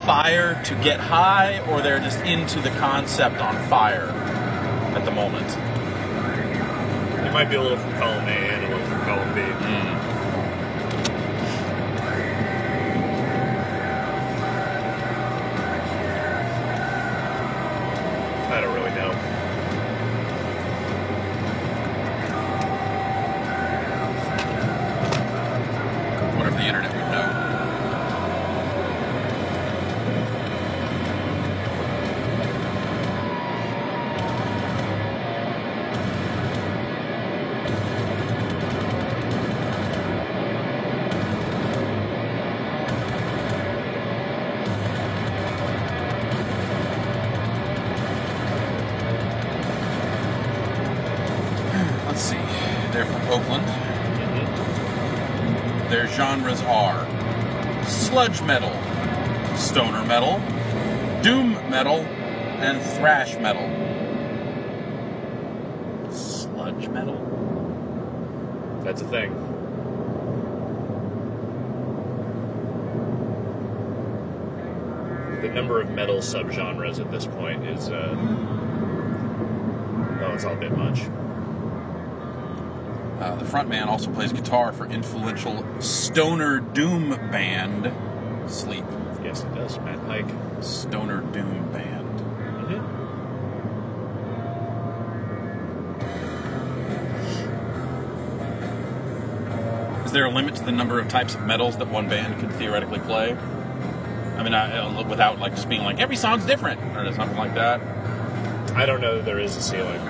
fire to get high, or they're just into the concept on fire at the moment? It might be a little from column A and a little from column B. I don't really know. Whatever the internet would know. Let's see. They're from Oakland. Their genres are sludge metal, stoner metal, doom metal, and thrash metal. Sludge metal? That's a thing. The number of metal subgenres at this point is, it's all a bit much. The frontman also plays guitar for influential stoner doom band Sleep. Yes, it does. Matt Pike. Stoner doom band. Is there a limit to the number of types of metals that one band could theoretically play? I mean, without like just being like every song's different or something like that. I don't know that there is a ceiling.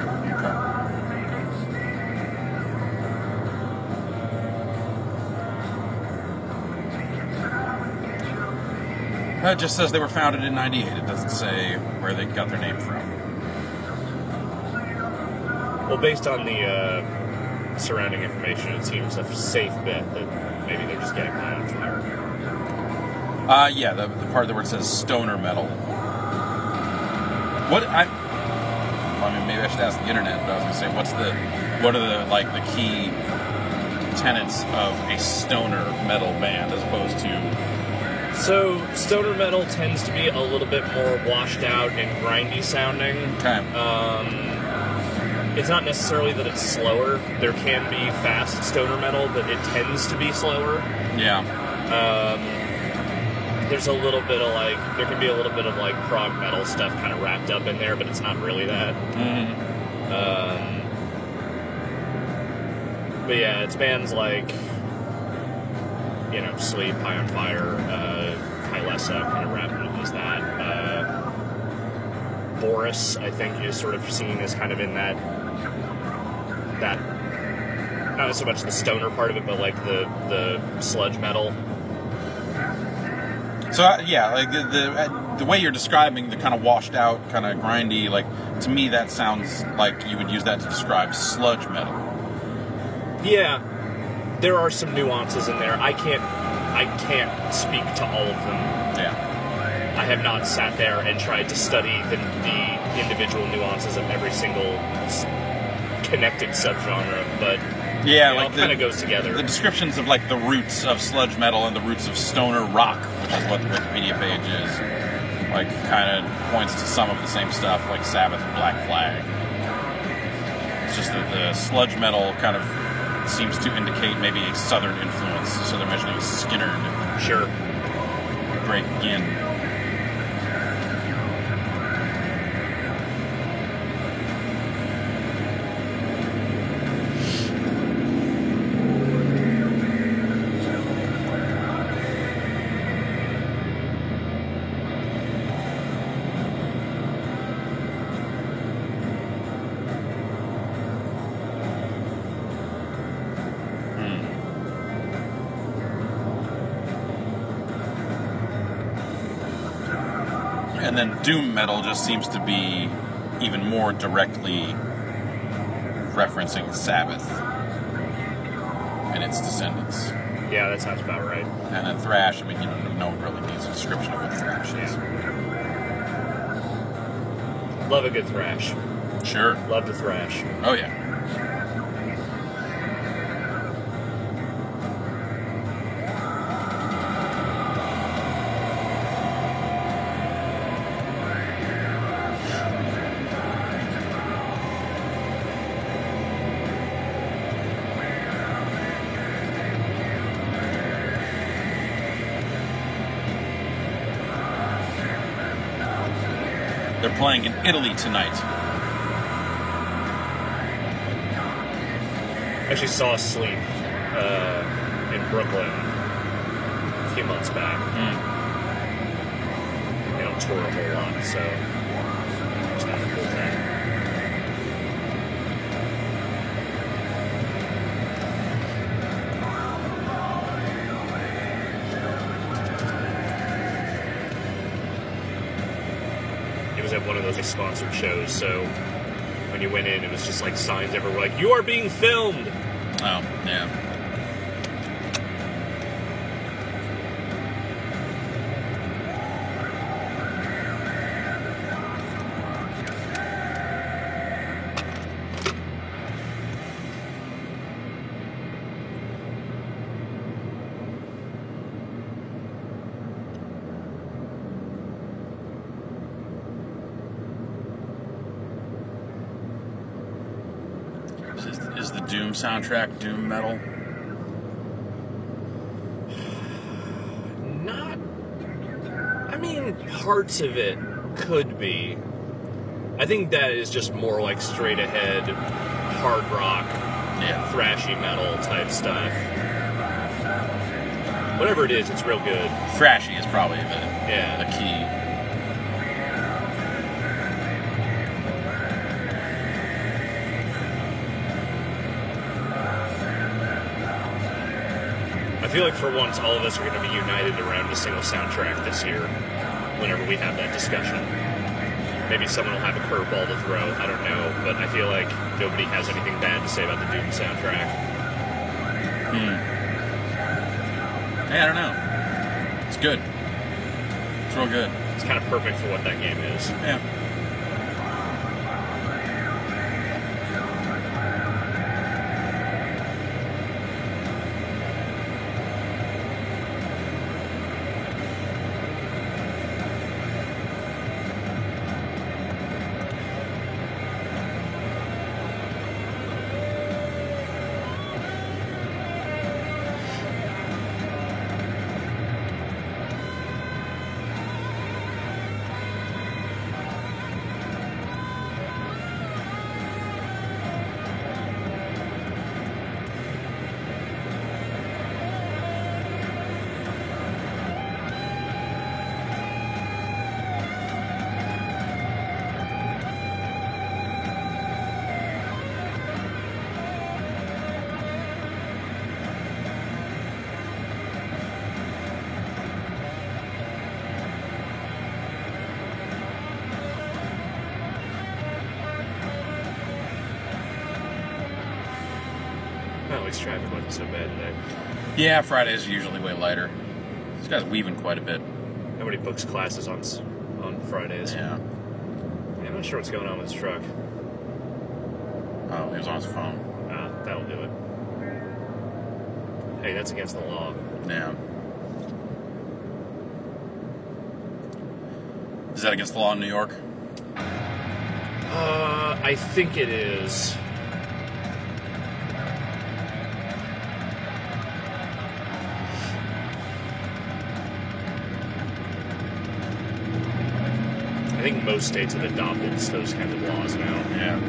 It just says they were founded in '98. It doesn't say where they got their name from. Well, based on the surrounding information, it seems a safe bet that maybe they're just getting high on fire. Yeah, the part of the word says stoner metal. Maybe I should ask the internet, but I was going to say, what are the key tenets of a stoner metal band as opposed to... So, stoner metal tends to be a little bit more washed out and grindy sounding. Okay. It's not necessarily that it's slower. There can be fast stoner metal, but it tends to be slower. Yeah. There's a little bit of there can be a little bit of prog metal stuff kind of wrapped up in there, but it's not really that. But yeah, it's bands like, Sleep, High on Fire, Hylessa kind of wrapped up as that. Boris, I think, is sort of seen as kind of in that not so much the stoner part of it, but the sludge metal. So the way you're describing the kind of washed out, kind of grindy, to me that sounds like you would use that to describe sludge metal. Yeah, there are some nuances in there. I can't speak to all of them. Yeah. I have not sat there and tried to study the individual nuances of every single connected subgenre, but yeah, it all kind of goes together. The descriptions of the roots of sludge metal and the roots of stoner rock, which is what the Wikipedia page is, kind of points to some of the same stuff, like Sabbath and Black Flag. It's just that the sludge metal kind of seems to indicate maybe a southern influence, so they're mentioning Skynyrd. Sure. Break Again. And then doom metal just seems to be even more directly referencing Sabbath and its descendants. Yeah, that sounds about right. And then thrash, no one really needs a description of what thrash is. Love a good thrash. Sure. Love to thrash. Oh, yeah. They're playing in Italy tonight. I actually saw Sleep in Brooklyn a few months back. They don't tour a whole lot, so it's kind of a cool thing. It was at one of those sponsored shows, so when you went in, it was just like signs everywhere, like, "You are being filmed!" Oh, yeah. Is the Doom soundtrack doom metal? Not. I mean, parts of it could be. I think that is just more like straight ahead hard rock, Yeah. thrashy metal type stuff. Whatever it is, it's real good. Thrashy is probably the Yeah. key. I feel like for once, all of us are going to be united around a single soundtrack this year. Whenever we have that discussion, maybe someone will have a curveball to throw. I don't know, but I feel like nobody has anything bad to say about the Doom soundtrack. Yeah, I don't know. It's good. It's real good. It's kind of perfect for what that game is. Yeah. Well, at least traffic wasn't so bad today. Yeah, Fridays are usually way lighter. This guy's weaving quite a bit. Nobody books classes on Fridays. Yeah. I'm not sure what's going on with his truck. Oh, he was on his phone. That'll do it. Hey, that's against the law. Yeah. Is that against the law in New York? I think it is. I think most states have adopted those kinds of laws now. Yeah.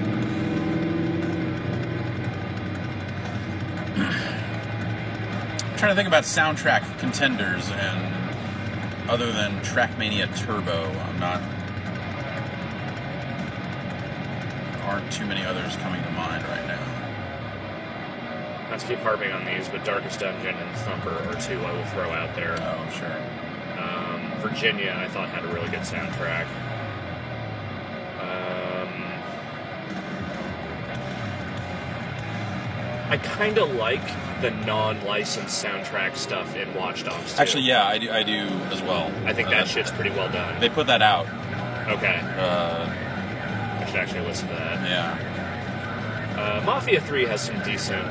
I'm trying to think about soundtrack contenders, and other than Trackmania Turbo, aren't too many others coming to mind right now. Not to keep harping on these, but Darkest Dungeon and Thumper are two I will throw out there. Oh, sure. Virginia, I thought, had a really good soundtrack. I kind of like the non-licensed soundtrack stuff in Watch Dogs, too. Actually, yeah, I do as well. I think that shit's pretty well done. They put that out. Okay. I should actually listen to that. Yeah. Mafia 3 has some decent...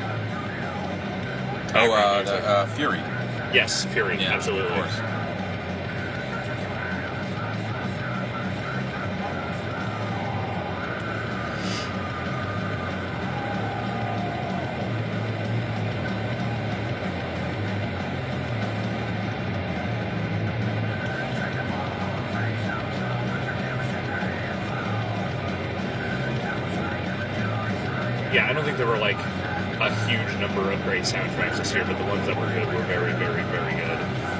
Fury. Yes, Fury, Yeah, absolutely. of course. I don't think there were like a huge number of great soundtracks this year, but the ones that were good were very, very, very good.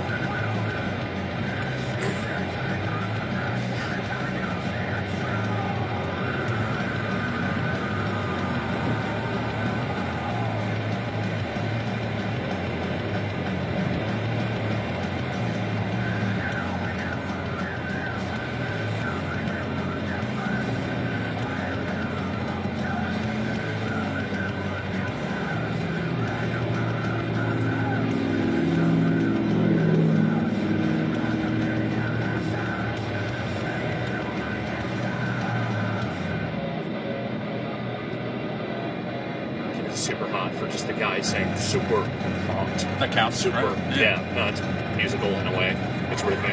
Super hot for just the guy saying super hot. That counts, Super. right? Yeah, no, it's musical in a way. It's rhythmic.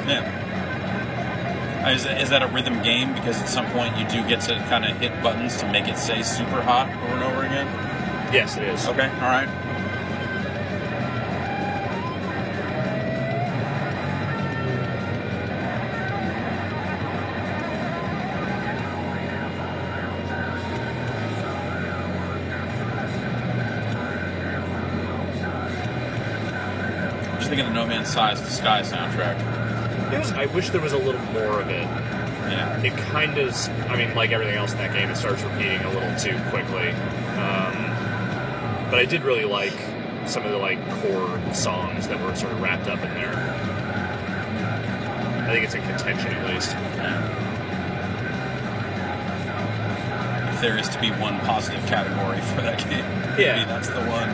Yeah. Is that a rhythm game? Because at some point you do get to kind of hit buttons to make it say super hot over and over again? Yes, it is. Okay, all right. Just thinking of the No Man's Sky soundtrack. I wish there was a little more of it. Yeah. It kind of, I mean, like everything else in that game, it starts repeating a little too quickly. But I did really like some of the like core songs that were sort of wrapped up in there. I think it's in contention at least. Yeah. If there is to be one positive category for that game, maybe that's the one.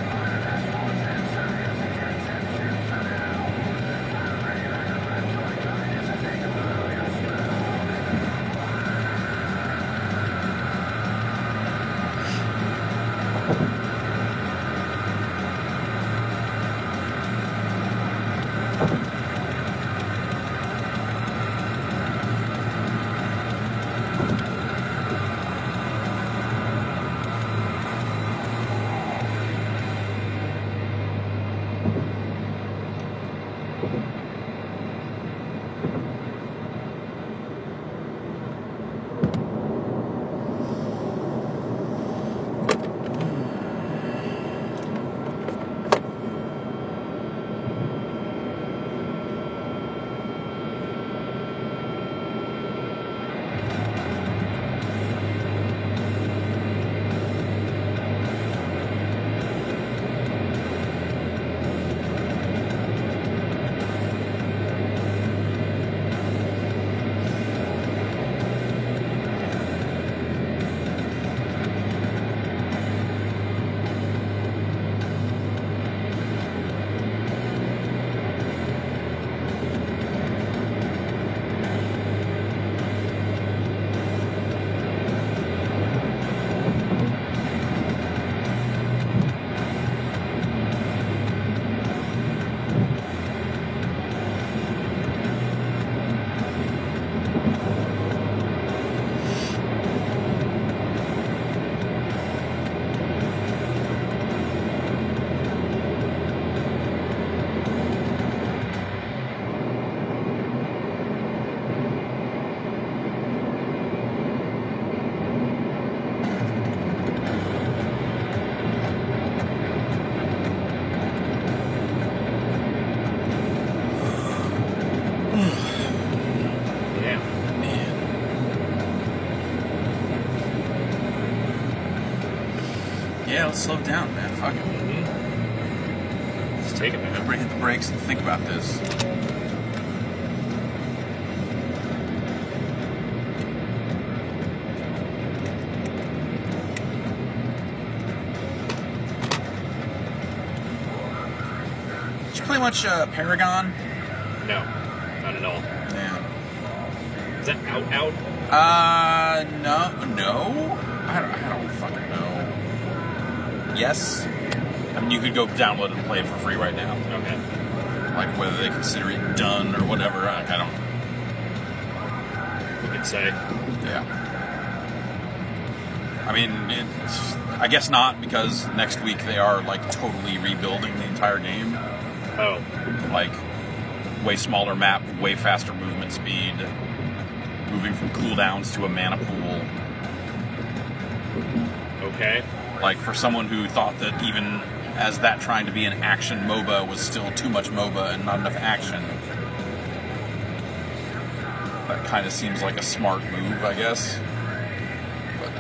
Yeah, let's slow down, man. Fuck it. Just take it, man. Hit the brakes and think about this. Did you play much Paragon? No, not at all. Yeah. Is that out? No. I don't fucking know. Yes. I mean, you could go download and play it for free right now. Okay. Like whether they consider it done or whatever, I don't. We could say. Yeah. I mean, I guess not, because next week they are like totally rebuilding the entire game. Oh. Like way smaller map, way faster movement speed, moving from cooldowns to a mana pool. Okay. Like, for someone who thought that even as that trying to be an action MOBA was still too much MOBA and not enough action, that kind of seems like a smart move, I guess. But,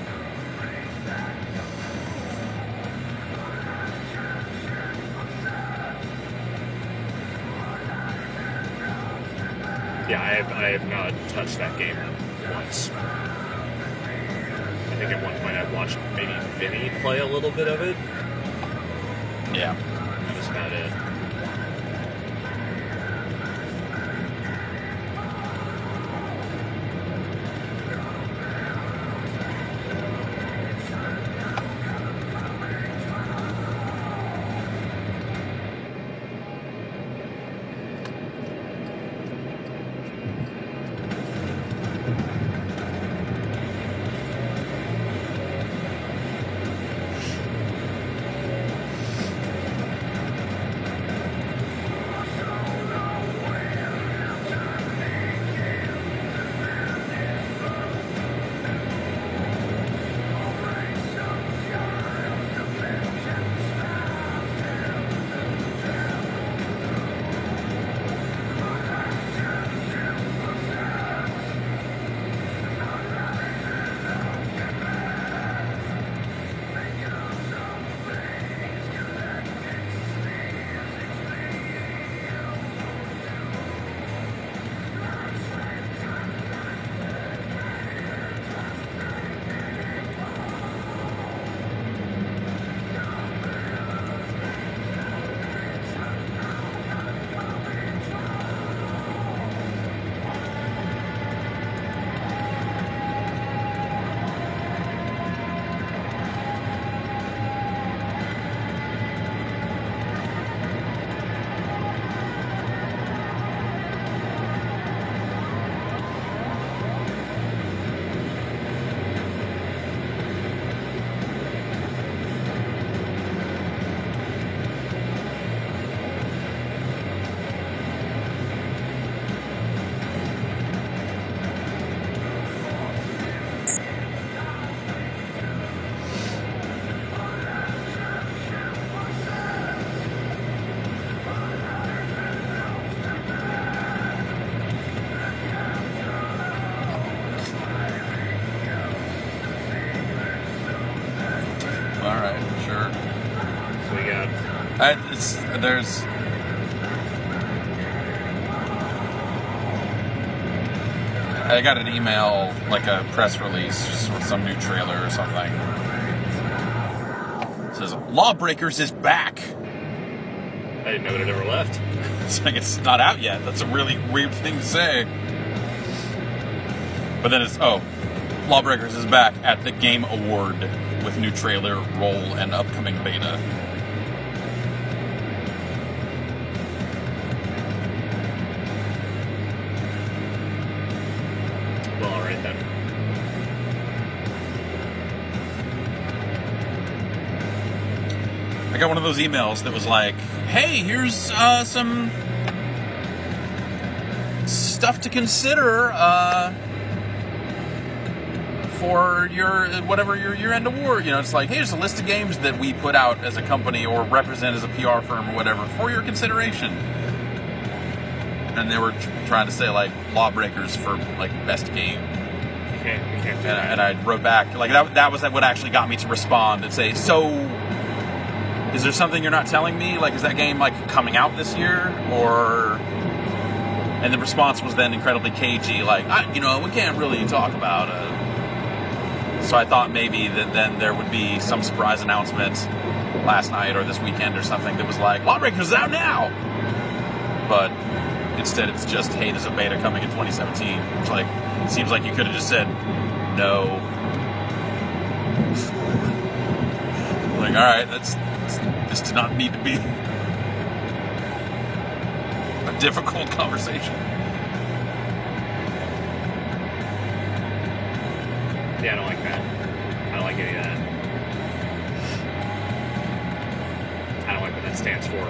Yeah, I have not touched that game once. I think at one point I watched maybe Vinny play a little bit of it. yeah. That was about it. There's I got an email, like a press release with some new trailer or something. It says Lawbreakers is back. I didn't know that it ever left. It's like it's not out yet. That's a really weird thing to say. But then it's Lawbreakers is back at the Game Award with new trailer, roll, and upcoming beta. Well, alright then. I got one of those emails that was like, hey, here's some stuff to consider for your whatever your year-end award. You know, it's like, hey, here's a list of games that we put out as a company or represent as a PR firm or whatever for your consideration. And they were trying to say, like, Lawbreakers for, like, best game. You can't do that. And I wrote back, like, that was what actually got me to respond and say, so, is there something you're not telling me? Like, is that game, like, coming out this year? Or... And the response was then incredibly cagey, like, we can't really talk about it. So I thought maybe that then there would be some surprise announcement last night or this weekend or something that was like, Lawbreakers is out now! But... Instead, it's just, hey, there's a beta coming in 2017. Which, like, seems like you could have just said, no. Like, all right, this did not need to be a difficult conversation. Yeah, I don't like that. I don't like any of that. I don't like what that stands for.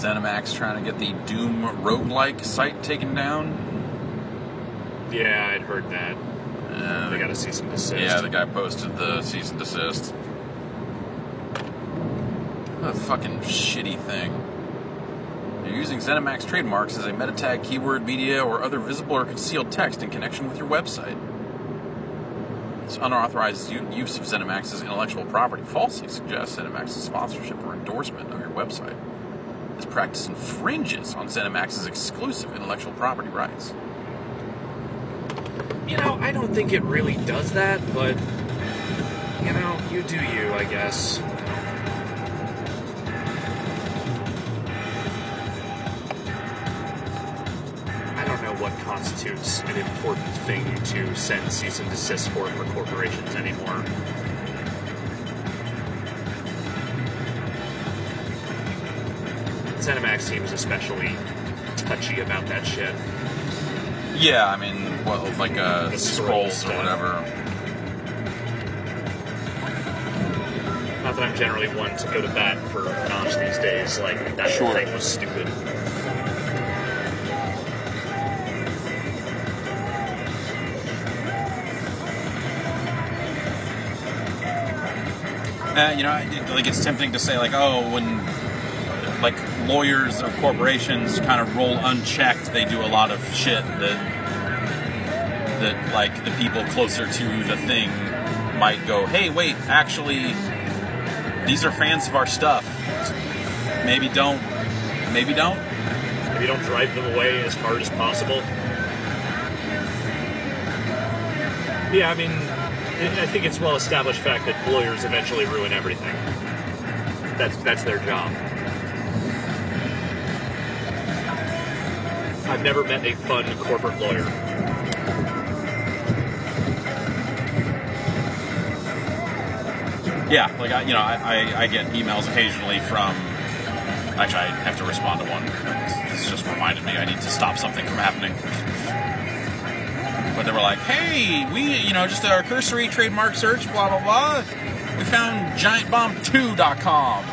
ZeniMax trying to get the Doom roguelike site taken down. Yeah, I'd heard that. They got a cease and desist. Yeah, the guy posted the cease and desist. What a fucking shitty thing. You're using ZeniMax trademarks as a meta tag, keyword, media, or other visible or concealed text in connection with your website. This unauthorized use of ZeniMax's intellectual property falsely suggests ZeniMax's sponsorship or endorsement of your website. This practice infringes on ZeniMax's exclusive intellectual property rights. You know, I don't think it really does that, but, you know, you do you, I guess. I don't know what constitutes an important thing to send cease and desist for corporations anymore. ZeniMax seems especially touchy about that shit. Yeah, I mean, well, like scrolls or whatever. Not that I'm generally one to go to bat for Nosh these days. Like, that whole thing was stupid. You know, like it's tempting to say, like, oh, when like lawyers of corporations kind of roll unchecked, they do a lot of shit that like the people closer to the thing might go, hey, wait, actually, these are fans of our stuff. Maybe don't. Maybe don't. Maybe don't drive them away as hard as possible. Yeah, I mean, I think it's well-established fact that lawyers eventually ruin everything. That's their job. I've never met a fun corporate lawyer. Yeah, like I get emails occasionally from. Actually, I have to respond to one. This just reminded me I need to stop something from happening. But they were like, "Hey, we just our cursory trademark search, blah blah blah. We found GiantBomb2.com."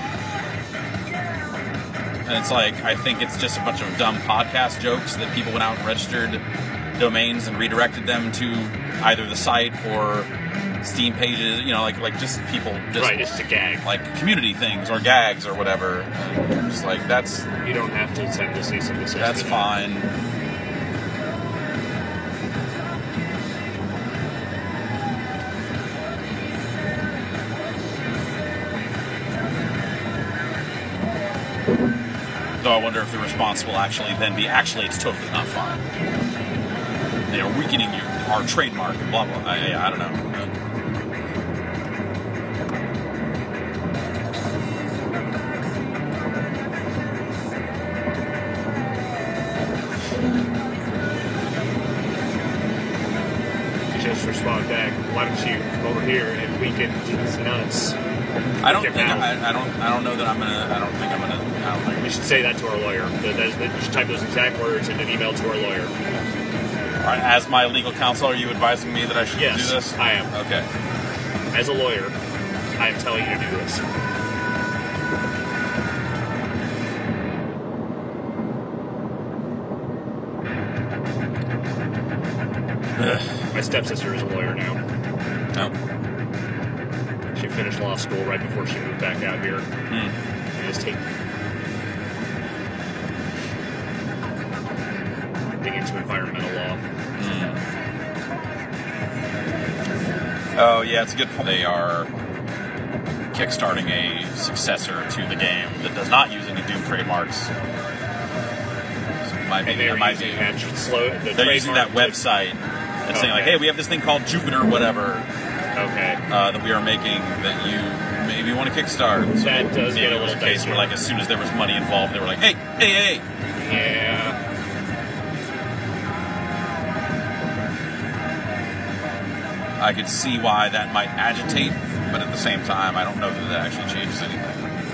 And it's like, I think it's just a bunch of dumb podcast jokes that people went out and registered domains and redirected them to either the site or Steam pages, like just people just... Right, it's a gag. Like community things or gags or whatever. And just like, that's... You don't have to send a cease and desist. That's fine. Though I wonder if the response will actually then be, it's totally not fine. They are weakening our trademark, blah, blah. I don't know. You just respond back, why don't you come over here and weaken these nuts? I don't think I don't know that I'm gonna. I don't think I'm gonna. You should say that to our lawyer. You should type those exact words in an email to our lawyer. All right, as my legal counsel, are you advising me that I should do this? Yes, I am. Okay. As a lawyer, I am telling you to do this. My stepsister is a lawyer now. Oh. She finished law school right before she moved back out here. And is digging into environmental law. Oh, yeah, it's a good point. They are kickstarting a successor to the game that does not use any Doom trademarks. So they're using that website and saying, like, hey, we have this thing called Jupiter whatever. Okay. That we are making that you maybe want to kickstart. So that does get a little case where, like, as soon as there was money involved, they were like, hey. Yeah. I could see why that might agitate, but at the same time, I don't know that that actually changes anything.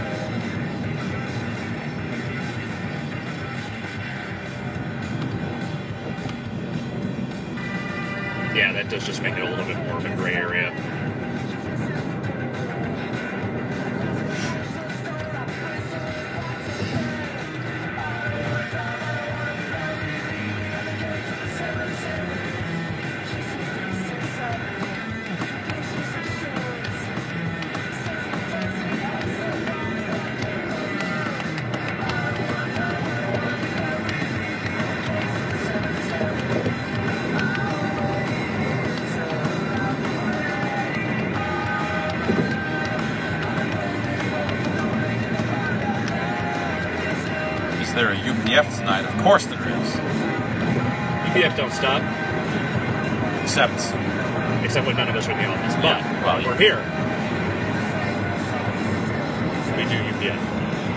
Yeah, that does just make it a little bit more of a gray area. there a UPF tonight? Of course there is. UPF don't stop. Except when none of us are in the office. But we're here. We do UPF.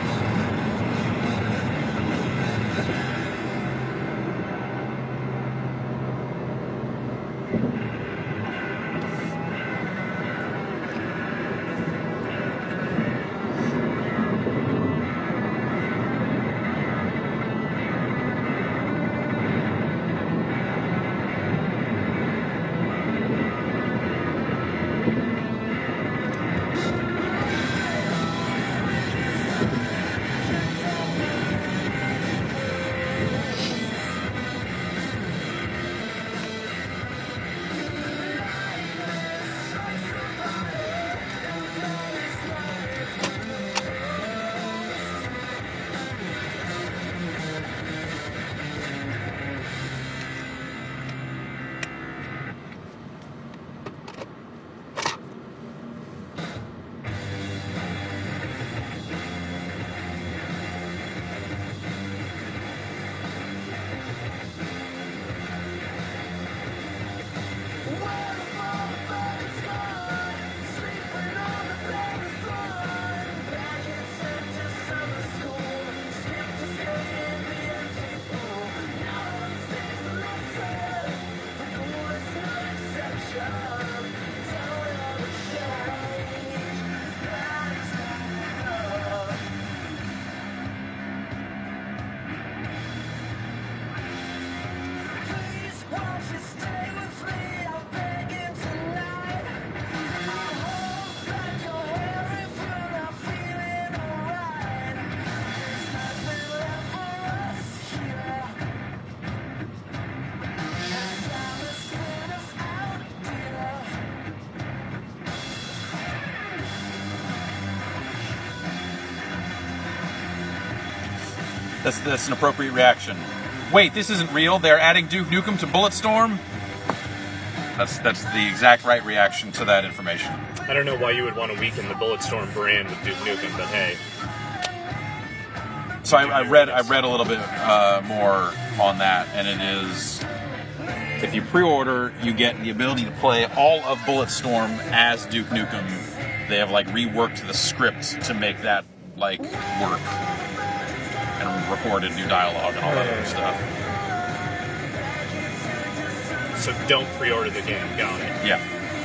That's an appropriate reaction. Wait, this isn't real. They're adding Duke Nukem to Bulletstorm? That's the exact right reaction to that information. I don't know why you would want to weaken the Bulletstorm brand with Duke Nukem, but hey. So I read a little bit more on that, and it is, if you pre-order, you get the ability to play all of Bulletstorm as Duke Nukem. They have reworked the script to make that work, and recorded new dialogue and all that other stuff. So don't pre-order the game. Got it. Yeah.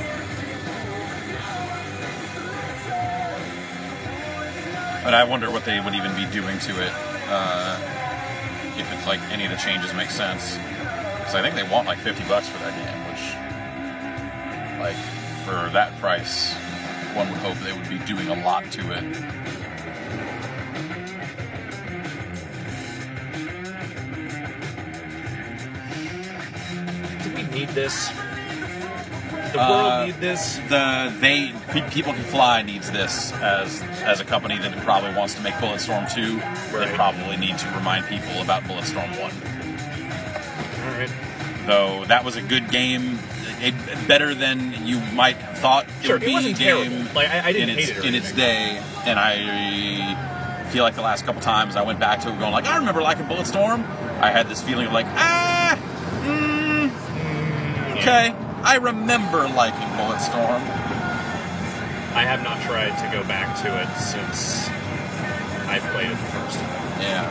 But I wonder what they would even be doing to it, if it's any of the changes make sense. Because I think they want $50 for that game, which, for that price, one would hope they would be doing a lot to it. Do we need this? The world need this? People Can Fly needs this as a company that probably wants to make Bulletstorm 2. Right. They probably need to remind people about Bulletstorm 1. Alright. Though that was a good game, better than you might have thought it would be. It wasn't terrible. I didn't hate it in its day, and I feel like the last couple times I went back to it going I remember liking Bulletstorm. I had this feeling of okay, I remember liking Bulletstorm. I have not tried to go back to it since I played it the first time. Yeah.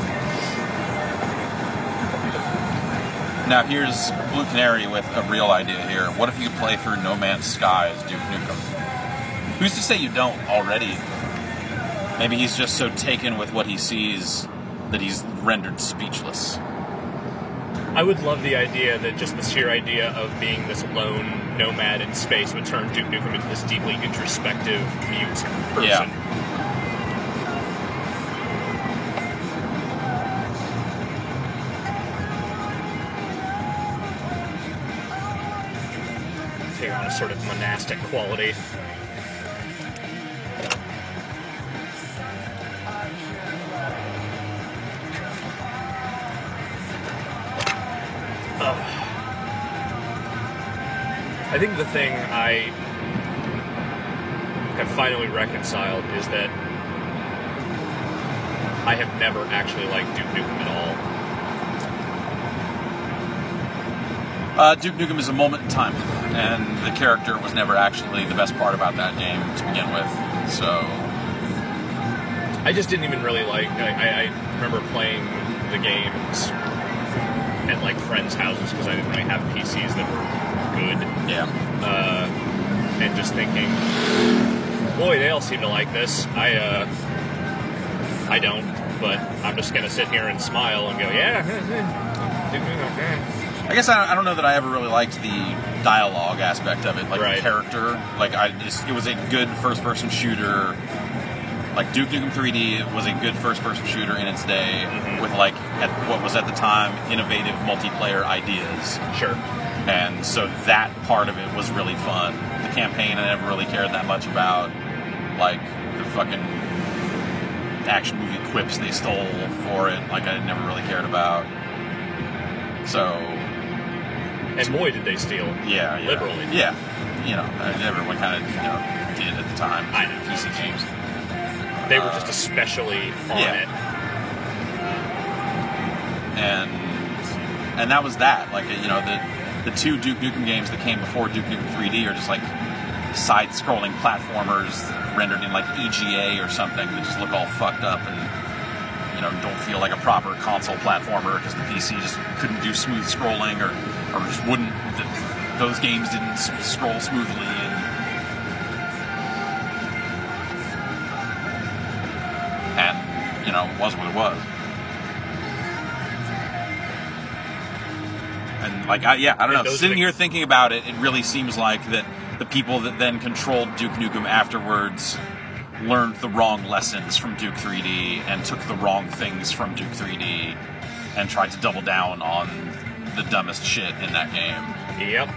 Now here's Blue Canary with a real idea here. What if you play through No Man's Sky as Duke Nukem? Who's to say you don't already? Maybe he's just so taken with what he sees that he's rendered speechless. I would love the idea that just the sheer idea of being this lone nomad in space would turn Duke Nukem into this deeply introspective, mute person. Yeah. Take on a sort of monastic quality. I think the thing I have finally reconciled is that I have never actually liked Duke Nukem at all. Duke Nukem is a moment in time, and the character was never actually the best part about that game to begin with. So I just didn't even really like. I remember playing the games at like friends' houses because I didn't really have PCs that were good. yeah, And just thinking, boy, they all seem to like this. I don't, but I'm just gonna sit here and smile and go, yeah. I guess I don't know that I ever really liked the dialogue aspect of it, like Right. the character. Like it was a good first-person shooter. Like Duke Nukem 3D was a good first-person shooter in its day, with like what was at the time innovative multiplayer ideas. Sure. And so that part of it was really fun. The campaign I never really cared that much about. Like the fucking action movie quips they stole for it, like I never really cared about. So And boy, did they steal. yeah. Liberally. Yeah. You know, everyone kind of did at the time. I know. PC games. They were just especially on yeah. it. And that was that. Like the two Duke Nukem games that came before Duke Nukem 3D are just like side-scrolling platformers rendered in like EGA or something that just look all fucked up and don't feel like a proper console platformer because the PC just couldn't do smooth scrolling or just wouldn't. Those games didn't scroll smoothly and it was what it was. And like I don't know. Sitting here thinking about it, it really seems like that the people that then controlled Duke Nukem afterwards learned the wrong lessons from Duke 3D and took the wrong things from Duke 3D and tried to double down on the dumbest shit in that game. Yep.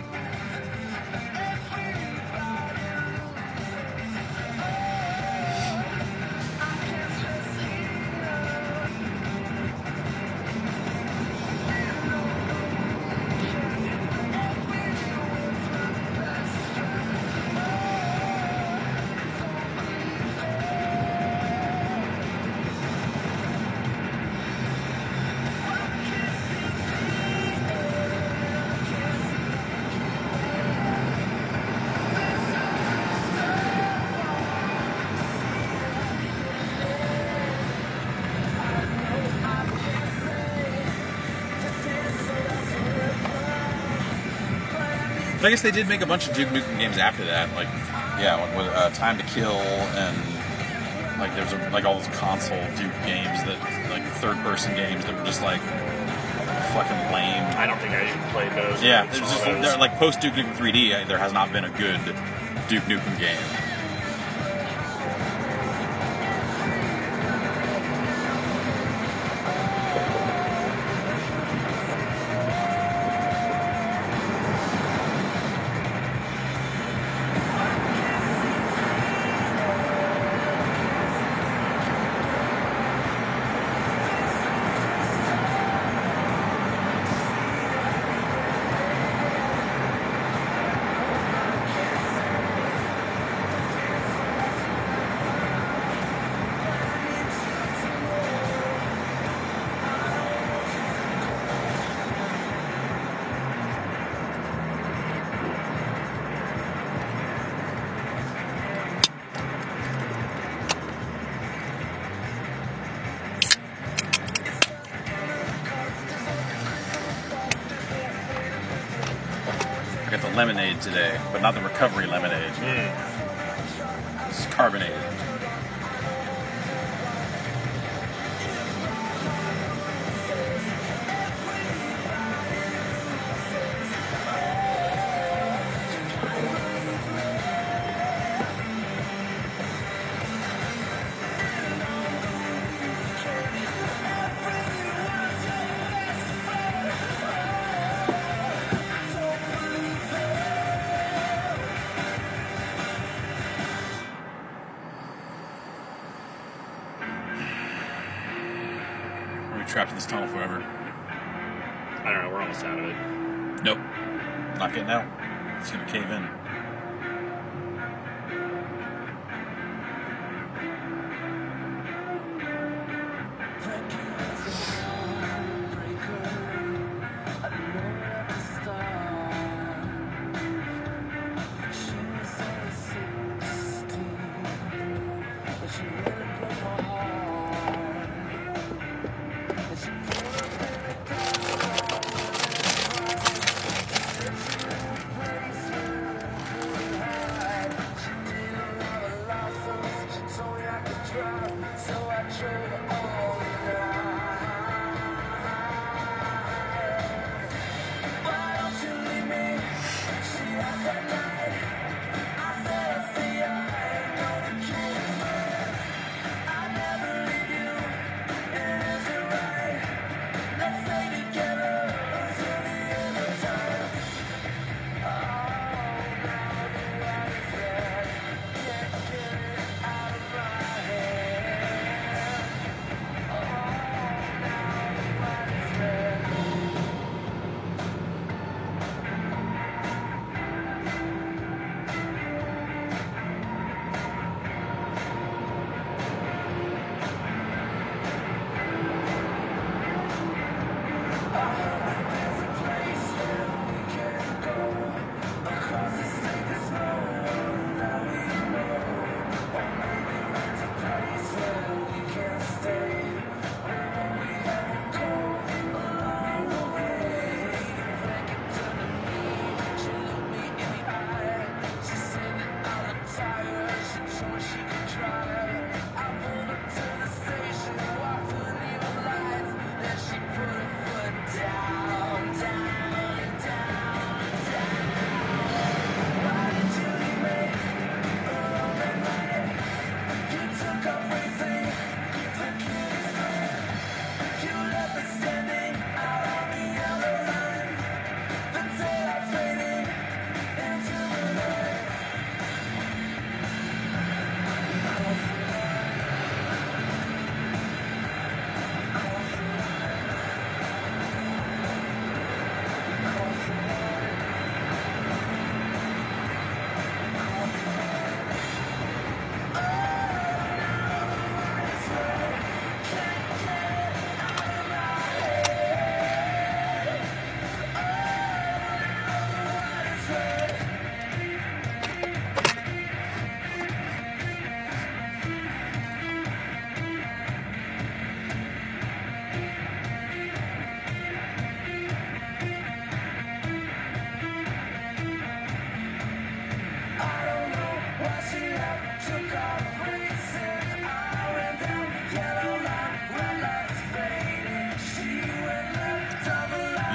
I guess they did make a bunch of Duke Nukem games after that, like with Time to Kill and like there's like all those console Duke games that like third-person games that were just like fucking lame. I don't think I even played those. Yeah, they're like post Duke Nukem 3D. There has not been a good Duke Nukem game. I got the lemonade today, but not the recovery lemonade. This is carbonated. Trapped in this tunnel forever. I don't know, we're almost out of it. Nope. Not getting out. It's gonna cave in.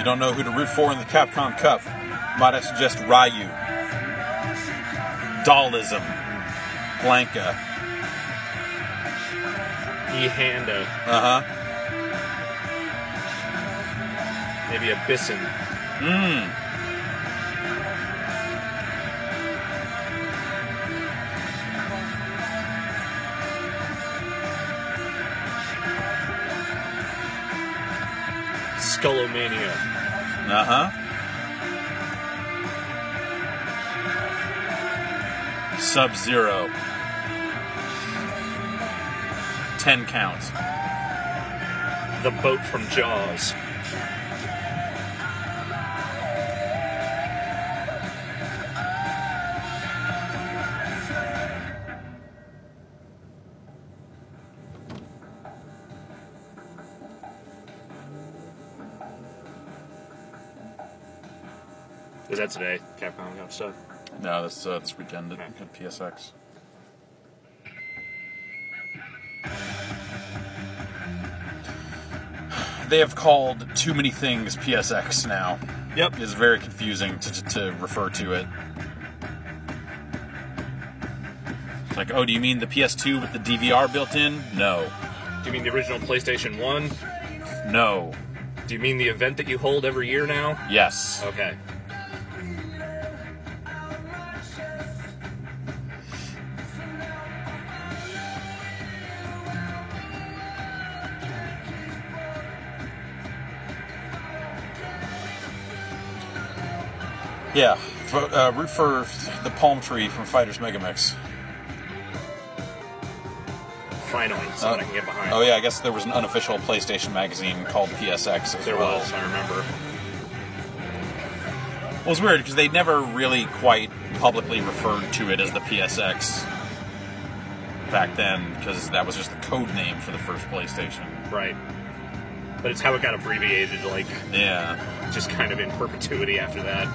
you don't know who to root for in the Capcom Cup, might I suggest Ryu, Dollism, Blanca. E-Handa. Maybe a Bisson. Skullomania. Sub-Zero. 10 counts. The boat from Jaws. Is that today? Capcom got stuff? No, this weekend at PSX. They have called too many things PSX now. Yep. It's very confusing to refer to it. It's like, oh, do you mean the PS2 with the DVR built in? No. Do you mean the original PlayStation 1? No. Do you mean the event that you hold every year now? Yes. Okay. Yeah, root for the palm tree from Fighters Megamix. Finally, someone I can get behind. Oh yeah, I guess there was an unofficial PlayStation magazine called PSX as There well. was, I remember. Well, it was weird because they never really quite publicly referred to it as the PSX back then, because that was just the code name for the first PlayStation. Right. But it's how it got abbreviated, like, Yeah. just kind of in perpetuity after that.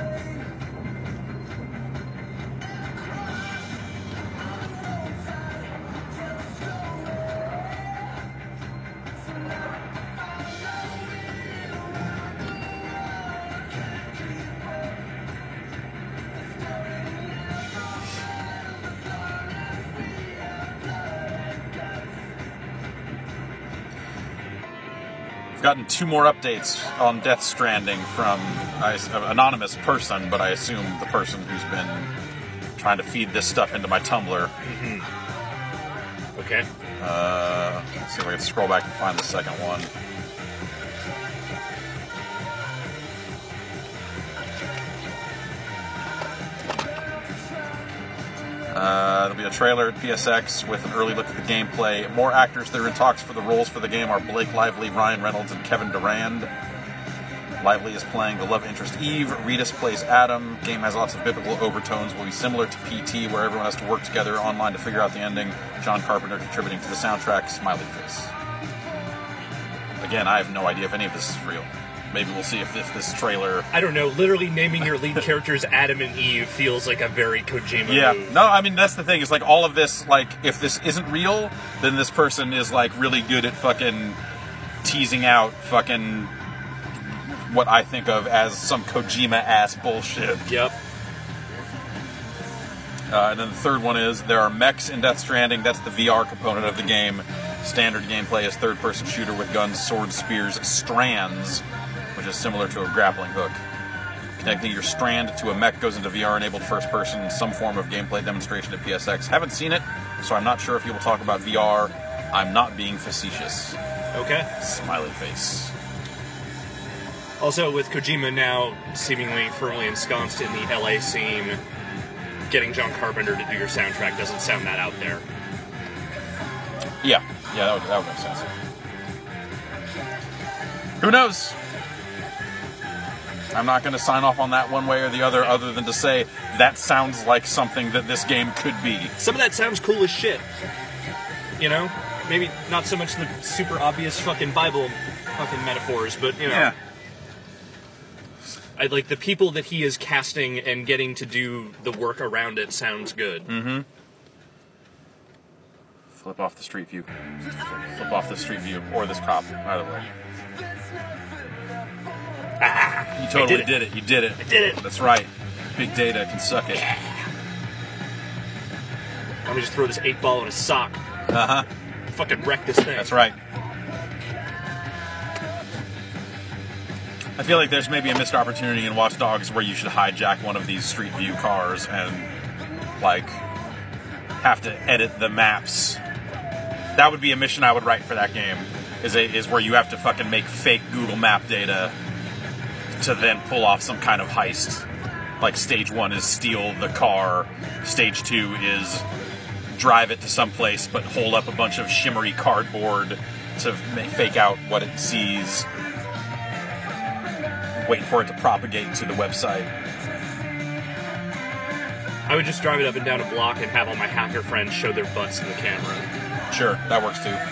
Gotten 2 more updates on Death Stranding from an anonymous person, but I assume the person who's been trying to feed this stuff into my Tumblr. Okay. Let's see if I can scroll back and find the second one. There'll be a trailer at PSX with an early look at the gameplay. More actors that are in talks for the roles for the game are Blake Lively, Ryan Reynolds, and Kevin Durand. Lively is playing the love interest Eve. Reedus plays Adam. Game has lots of biblical overtones. Will be similar to PT, where everyone has to work together online to figure out the ending. John Carpenter contributing to the soundtrack. Smiley face. Again, I have no idea if any of this is real. Maybe we'll see if this trailer... I don't know, literally naming your lead characters Adam and Eve feels like a very Kojima move. No, I mean, that's the thing, is like all of this, like, if this isn't real, then this person is like really good at fucking teasing out fucking what I think of as some Kojima-ass bullshit. Yep. And then the third one is, there are mechs in Death Stranding. That's the VR component of the game. Standard gameplay is third-person shooter with guns, swords, spears, strands, which is similar to a grappling hook. Connecting your strand to a mech goes into VR-enabled first-person, some form of gameplay demonstration at PSX. Haven't seen it, so I'm not sure if you will talk about VR. I'm not being facetious. Okay. Smiley face. Also, with Kojima now seemingly firmly ensconced in the LA scene, getting John Carpenter to do your soundtrack doesn't sound that out there. Yeah, that would make sense. Who knows? I'm not going to sign off on that one way or the other than to say that sounds like something that this game could be. Some of that sounds cool as shit. You know? Maybe not so much the super obvious fucking Bible fucking metaphors, but, you know. Yeah. I like the people that he is casting and getting to do the work around it sounds good. Mm-hmm. Flip off the street view. Flip off the street view. Or this cop, either way. You totally did did it. You did it. I did it. That's right. Big data can suck it. Let me just throw this 8-ball in a sock. Uh-huh. Fucking wreck this thing. That's right. I feel like there's maybe a missed opportunity in Watch Dogs where you should hijack one of these Street View cars and, like, have to edit the maps. That would be a mission I would write for that game, is where you have to fucking make fake Google Map data to then pull off some kind of heist. Like, stage 1 is steal the car, stage 2 is drive it to some place but hold up a bunch of shimmery cardboard to fake out what it sees, waiting for it to propagate to the website. I would just drive it up and down a block and have all my hacker friends show their butts to the camera. Sure, that works too.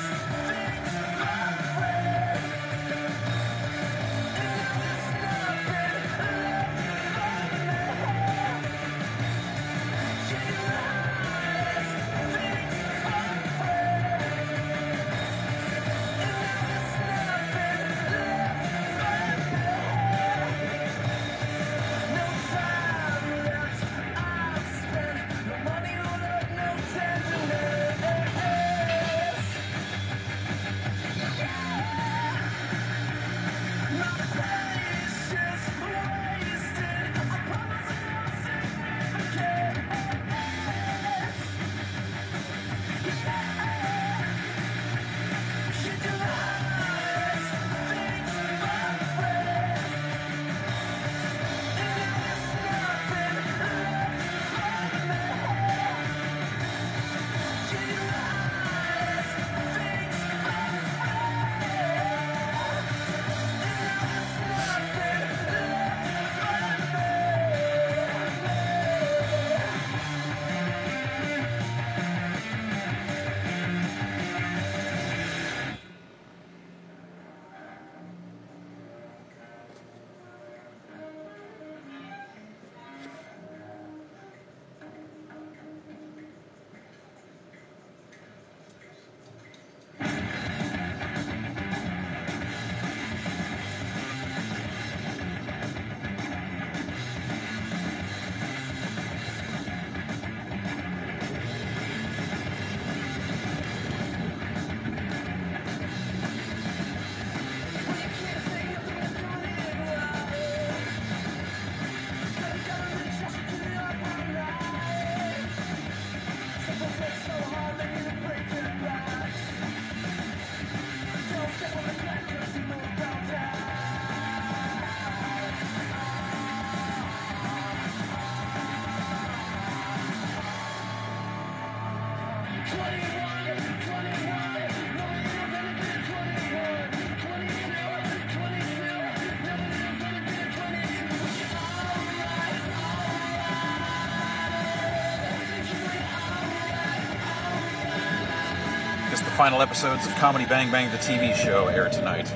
Final episodes of Comedy Bang Bang, the TV show, air tonight.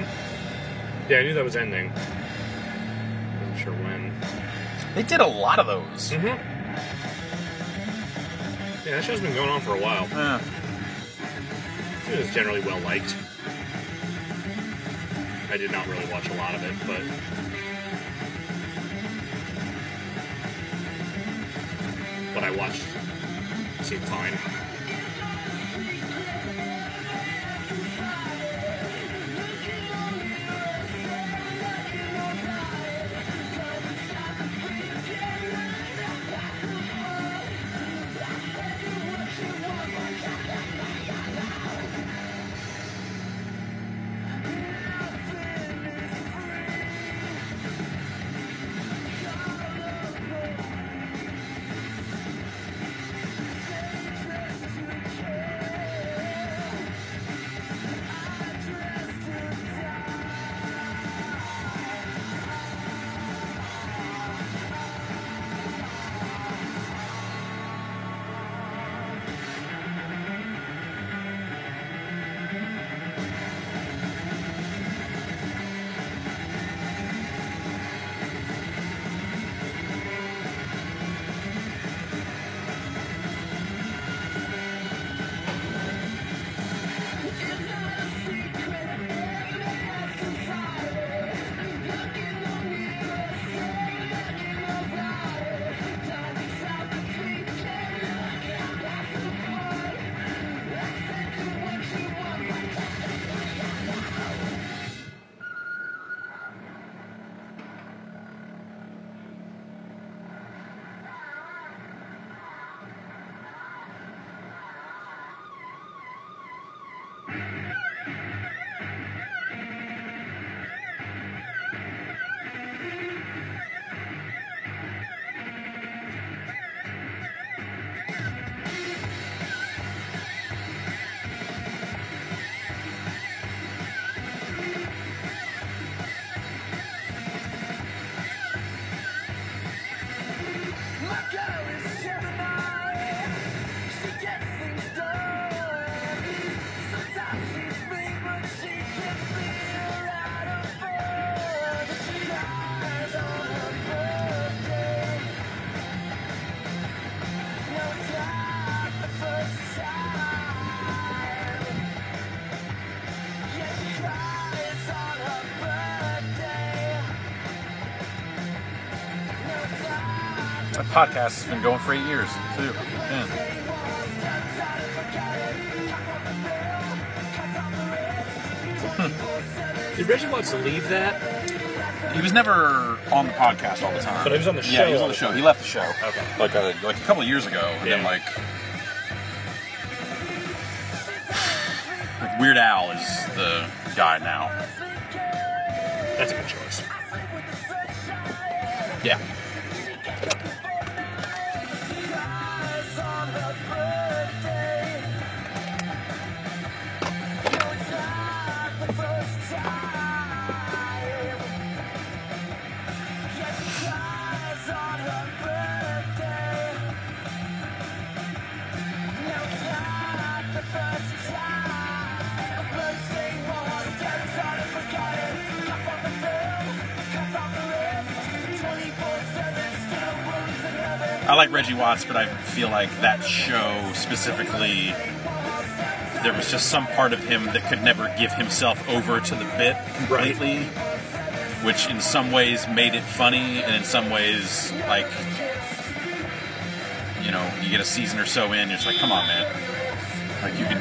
Yeah, I knew that was ending. Wasn't sure when. They did a lot of those. Mm-hmm. Yeah, that show's been going on for a while. It was generally well liked. I did not really watch a lot of it, but what I watched seemed fine. That podcast has been going for 8 years, too. Yeah. Did Reggie Watts leave that? He was never on the podcast all the time. But he was on the show. Yeah, he was on the show. He left the show. Okay. Like a couple of years ago. And then, like Weird Al is the guy now. That's a good choice. Yeah. I like Reggie Watts, but I feel like that show specifically, there was just some part of him that could never give himself over to the bit completely, which in some ways made it funny, and in some ways, like, you know, you get a season or so in, you're just like, come on, man. Like, you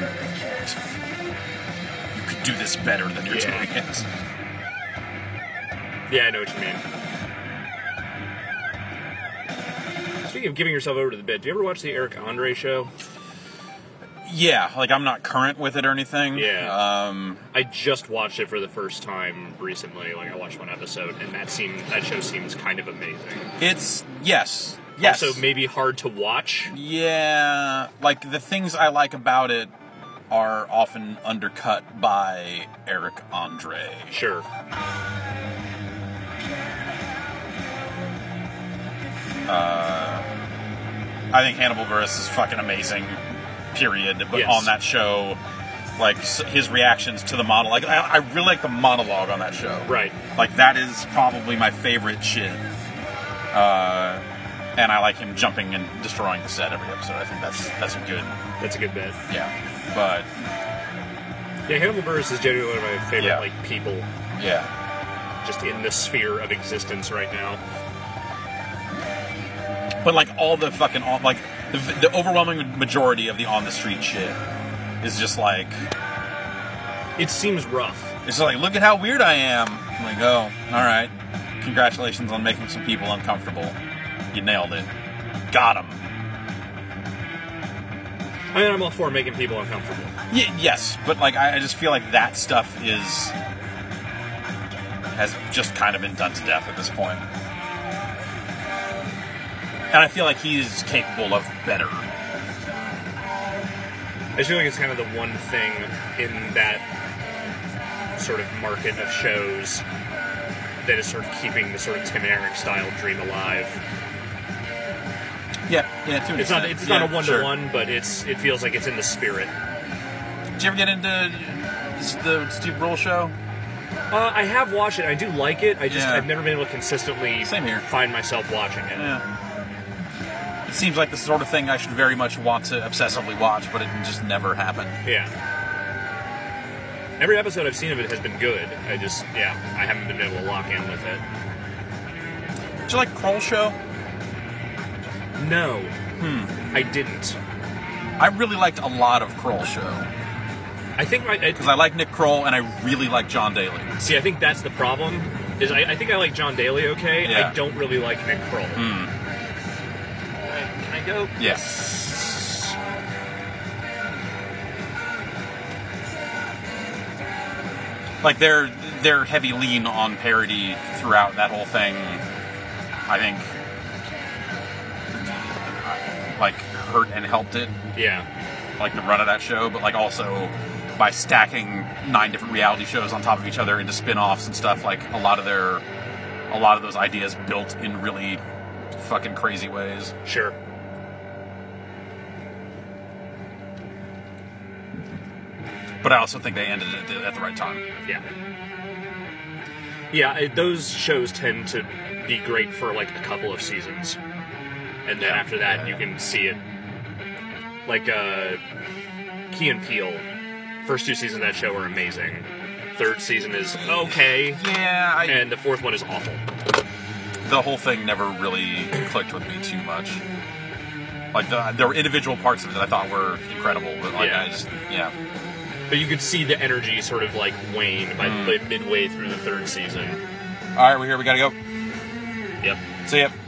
could do this better than you're doing it. Yeah, I know what you mean. Speaking of giving yourself over to the bit, do you ever watch the Eric Andre show? Yeah, like I'm not current with it or anything. Yeah. I just watched it for the first time recently. Like I watched one episode, and that show seems kind of amazing. It's yes. Also, maybe hard to watch. Yeah, like the things I like about it are often undercut by Eric Andre. Sure. I think Hannibal Buress is fucking amazing, period. But Yes. on that show, like his reactions to the monologue, like I really like the monologue on that show. Right. Like that is probably my favorite shit. And I like him jumping and destroying the set every episode. I think that's a good bit. Yeah. But yeah, Hannibal Buress is genuinely one of my favorite like people. Yeah. Just in the sphere of existence right now. But like all the fucking like the overwhelming majority of the on the street shit is just like it seems rough. It's like, look at how weird I am. I'm like, oh, all right. Congratulations on making some people uncomfortable. You nailed it. Got him. I mean, I'm all for making people uncomfortable. Yes, but like I just feel like that stuff has just kind of been done to death at this point. And I feel like he's capable of better. I just feel like it's kind of the one thing in that sort of market of shows that is sort of keeping the sort of Tim Eric style dream alive. Yeah, to an extent. It's not a one-to-one, but it feels like it's in the spirit. Did you ever get into the Steve Brule show? I have watched it. I do like it. I've never been able to consistently find myself watching it. Yeah. It seems like the sort of thing I should very much want to obsessively watch, but it just never happened. Yeah. Every episode I've seen of it has been good. I haven't been able to lock in with it. Did you like Kroll Show? No. I didn't. I really liked a lot of Kroll Show. I think because I like Nick Kroll and I really like John Daly. See, I think that's the problem. Is I think I like John Daly okay. Yeah. I don't really like Nick Kroll. Can I go? Yes. like their heavy lean on parody throughout that whole thing, I think, like hurt and helped it. Yeah. Like the run of that show, but like also by stacking 9 different reality shows on top of each other into spin-offs and stuff, like a lot of those ideas built in really fucking crazy ways. Sure. But I also think they ended it at the right time. Yeah. Yeah, those shows tend to be great for like a couple of seasons. And then after that, you can see it. Like, Key and Peele. First 2 seasons of that show are amazing. 3rd season is okay. Yeah, and the 4th one is awful. The whole thing never really clicked with me too much. Like, there were individual parts of it that I thought were incredible, but like, yeah. But you could see the energy sort of like wane by midway through the 3rd season. Alright, we're here, we gotta go. Yep. See ya.